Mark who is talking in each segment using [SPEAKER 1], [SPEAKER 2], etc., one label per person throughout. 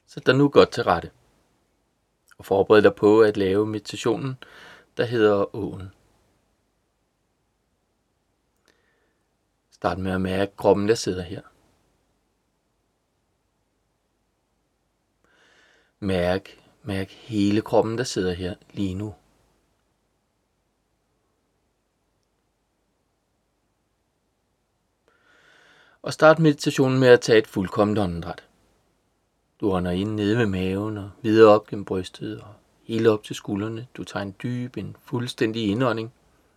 [SPEAKER 1] Sæt dig nu godt til rette og forbered dig på at lave meditationen, der hedder åen. Start med at mærke kroppen, der sidder her. Mærk hele kroppen, der sidder her lige nu. Og start meditationen med at tage et fuldkomment åndedræt. Du ånder ind nede ved maven og videre op gennem brystet og helt op til skuldrene. Du tager en fuldstændig indånding.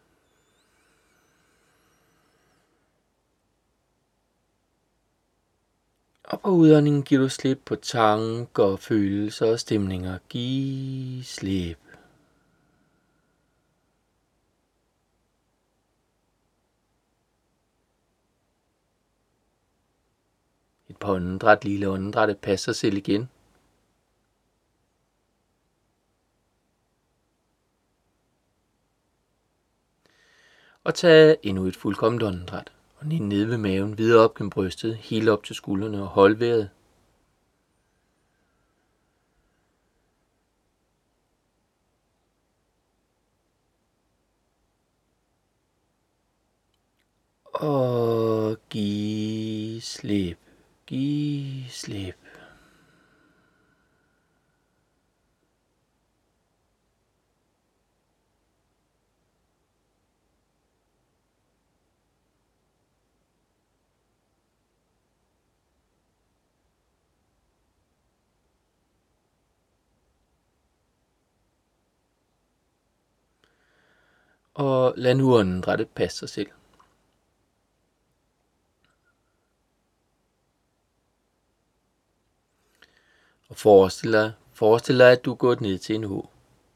[SPEAKER 1] Og på udåndingen giver du slip på tanker, følelser og stemninger. Giv slip. Et par åndedræt, lille åndedræt, det passer sig selv igen. Og tag endnu et fuldkomment åndedræt. Og ned ved maven, videre op gennem brystet, helt op til skuldrene og hold vejret. Og giv slip. Giv slip. Og lad nu åndedrættet passe sig selv. Og forestil dig, at du er gået ned til en å.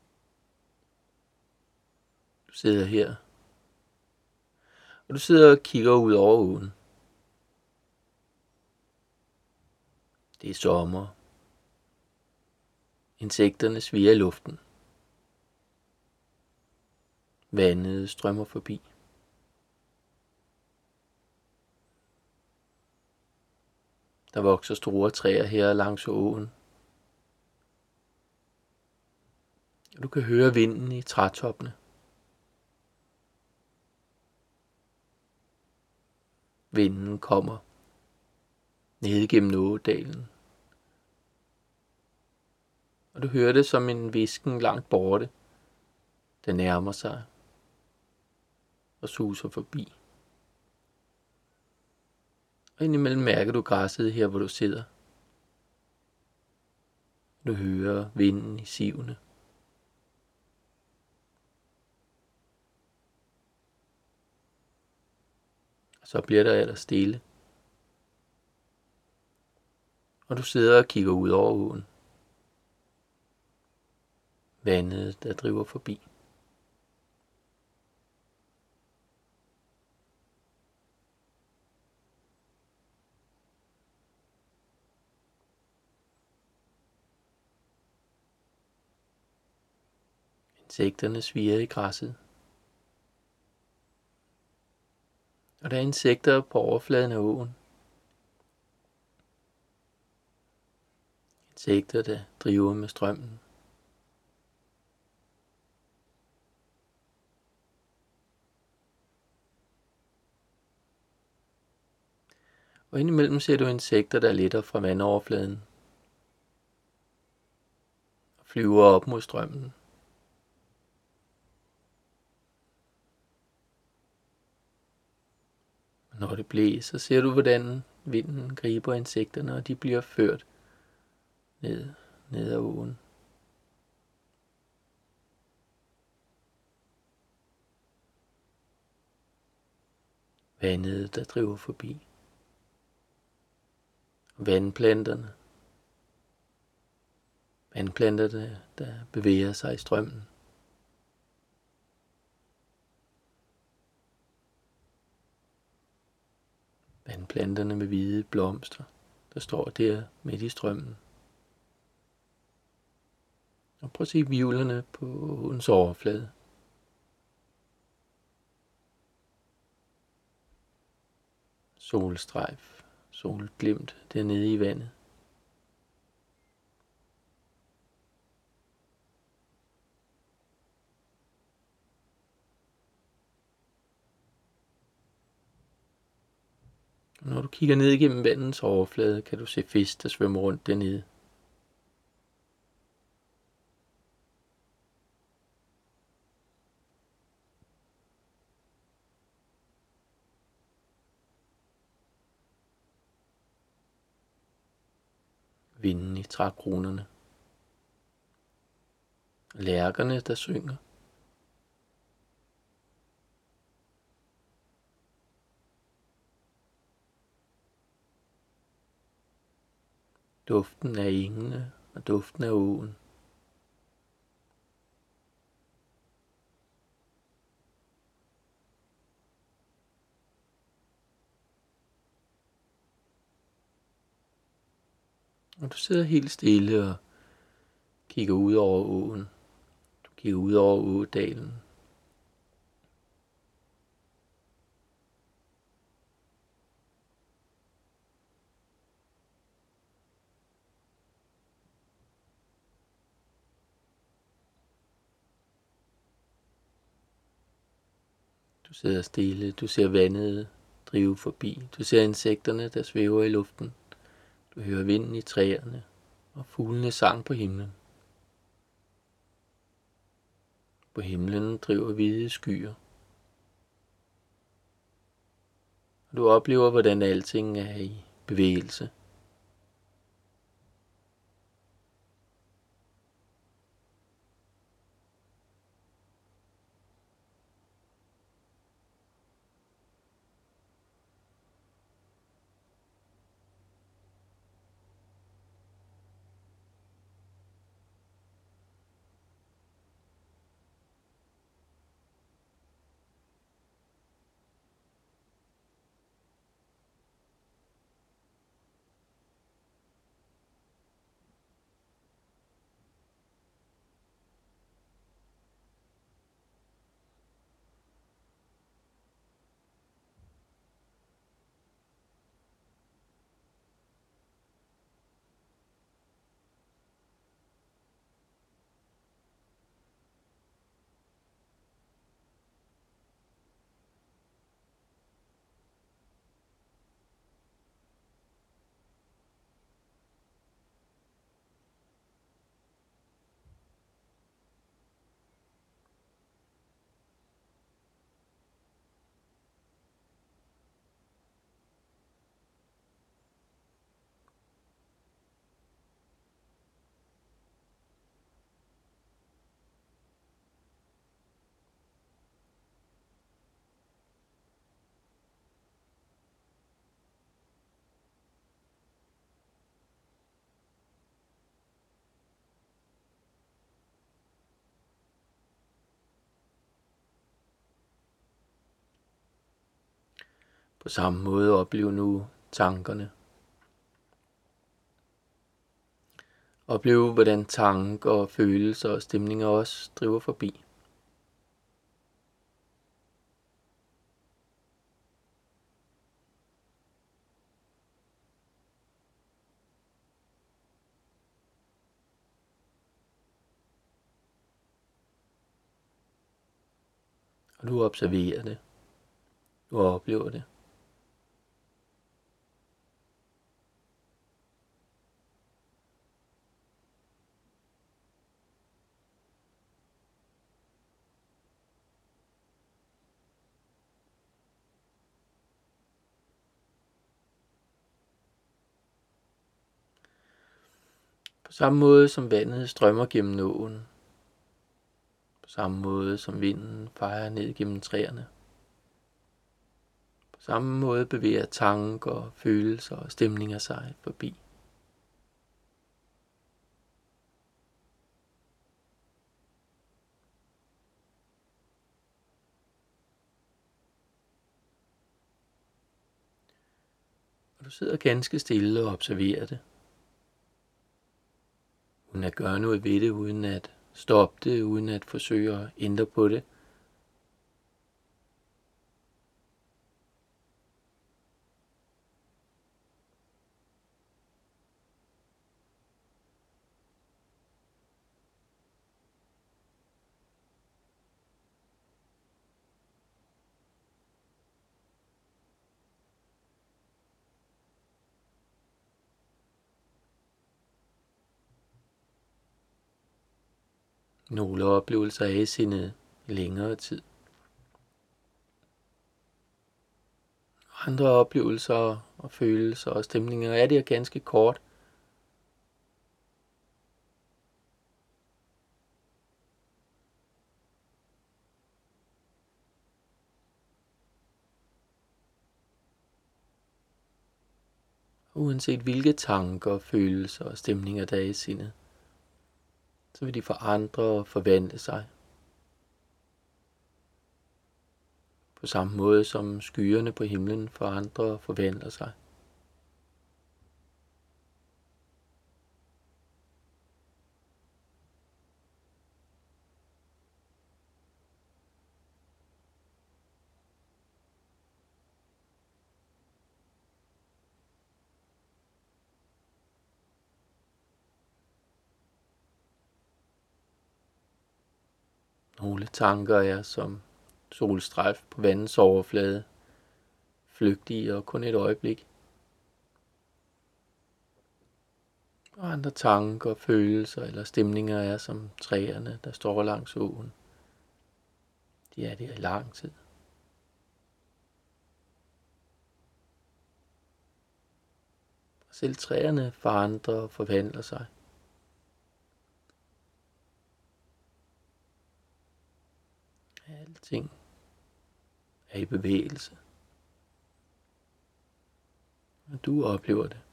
[SPEAKER 1] Du sidder her, og du sidder og kigger ud over åen. Det er sommer. Insekterne svirrer i luften. Vandet strømmer forbi. Der vokser store træer her langs åen. Og du kan høre vinden i trætoppene. Vinden kommer ned gennem ådalen. Og du hører det som en hvisken langt borte. Den nærmer sig og suser forbi. Og indimellem mærker du græsset her, hvor du sidder. Du hører vinden i sivene. Og så bliver der ellers stille. Og du sidder og kigger ud over åen. Vandet, der driver forbi. Insekterne svirrer i græsset. Og der er insekter på overfladen af åen. Insekter, der driver med strømmen. Og indimellem ser du insekter, der letter fra vandoverfladen og flyver op mod strømmen. Og når det blæser, ser du, hvordan vinden griber insekterne, og de bliver ført ned ad åen. Vandet, der driver forbi. Vandplanterne. Vandplanterne, der bevæger sig i strømmen. Vandplanterne med hvide blomster, der står der midt i strømmen. Og prøv at se hvirvlerne på åens overflade. Solstrejf, solglimt dernede i vandet. Når du kigger ned igennem vandets overflade, kan du se fisk, der svømmer rundt dernede. Vinden i trækronerne. Lærkerne, der synger. Duften af engene og duften af åen. Og du sidder helt stille og kigger ud over åen. Du kigger ud over ådalen. Du sidder stille. Du ser vandet drive forbi. Du ser insekterne, der svæver i luften. Du hører vinden i træerne og fuglene sang på himlen. På himlen driver hvide skyer. Og du oplever, hvordan alting er i bevægelse. På samme måde oplev nu tankerne. Oplev, hvordan tanker og følelser og stemninger også driver forbi. Og du observerer det. Du oplever det. På samme måde som vandet strømmer gennem åen. På samme måde som vinden fejer ned gennem træerne. På samme måde bevæger tanker, følelser og stemninger sig forbi. Og du sidder ganske stille og observerer det. Uden at gøre noget ved det, uden at stoppe det, uden at forsøge at ændre på det. Nogle oplevelser er i sindet i længere tid. Andre oplevelser og følelser og stemninger er det ganske kort. Uanset hvilke tanker, følelser og stemninger der er i sindet, så vil de forandre og forvandle sig. På samme måde som skyerne på himlen forandrer og forvandler sig. Nogle tanker er som solstrejf på vandets overflade, flygtige og kun et øjeblik. Og andre tanker, følelser eller stemninger er som træerne, der står langs åen. De er der i lang tid. Og selv træerne forandrer og forvandler sig. Alting er i bevægelse. Og du oplever det.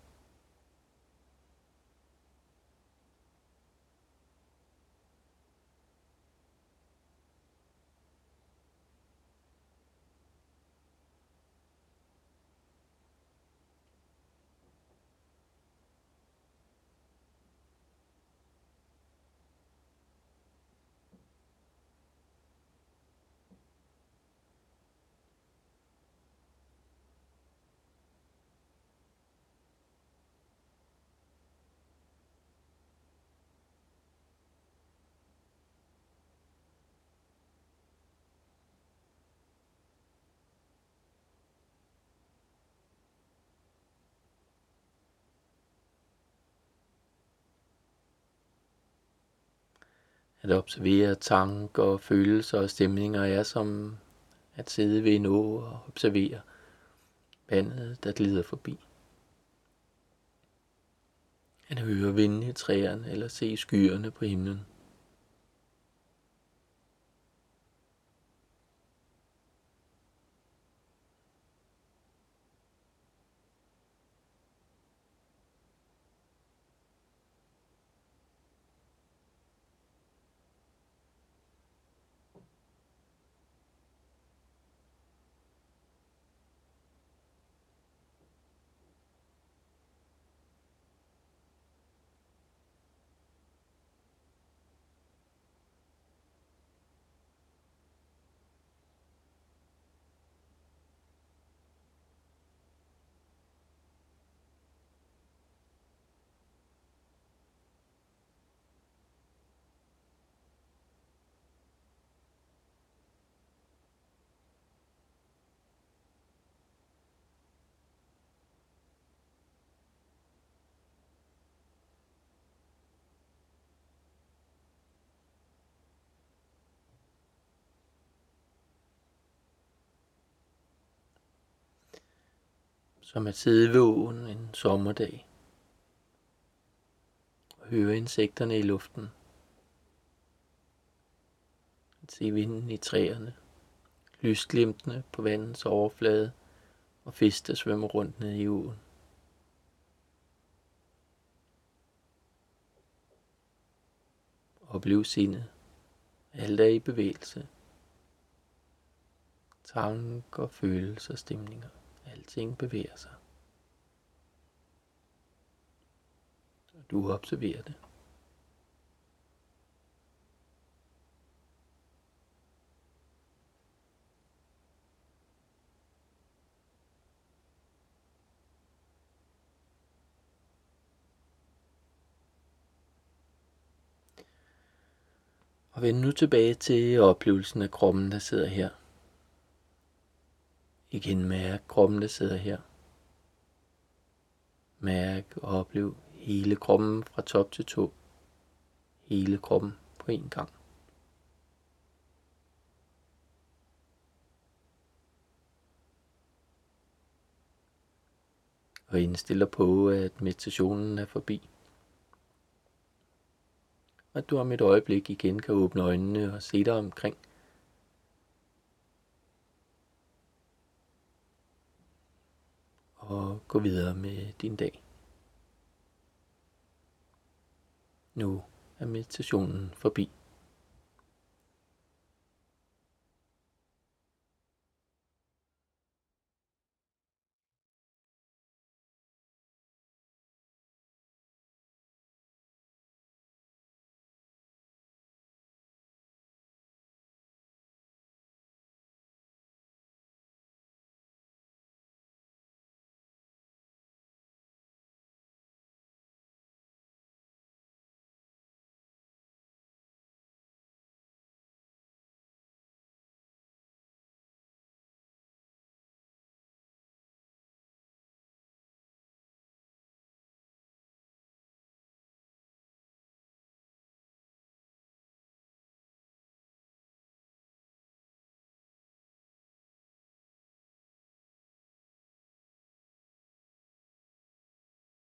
[SPEAKER 1] At observere tanker, følelser og stemninger er som at sidde ved en å og observere vandet, der glider forbi. At høre vinden i træerne eller se skyerne på himlen. Som at sidde ved åen en sommerdag og høre insekterne i luften. At se vinden i træerne, lysglimtene på vandets overflade og fisk, der svømmer rundt ned i åen. Oplev sindet. Alt er i bevægelse. Tanker, følelser, stemninger. Alting bevæger sig. Og du observerer det. Og vend nu tilbage til oplevelsen af kroppen, der sidder her. Igen mærk kroppen, der sidder her. Mærk og oplev hele kroppen fra top til tå. Hele kroppen på en gang. og indstiller på, at meditationen er forbi. At du om et øjeblik igen kan åbne øjnene og se dig omkring. Og gå videre med din dag. Nu er meditationen forbi.